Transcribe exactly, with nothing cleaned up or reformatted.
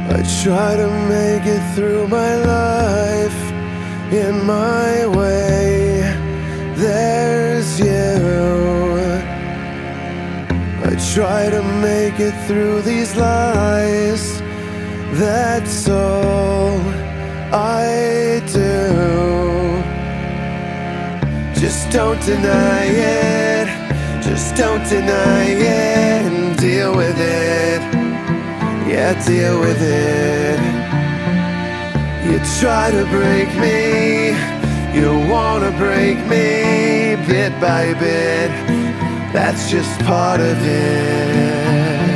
I try to make it through my life in my way. There's you. I try to make it through these lies. That's all I do. Just don't deny it. Just don't deny it and deal with it. Yeah, deal with it. You try to break me, you wanna break me bit by bit. That's just part of it.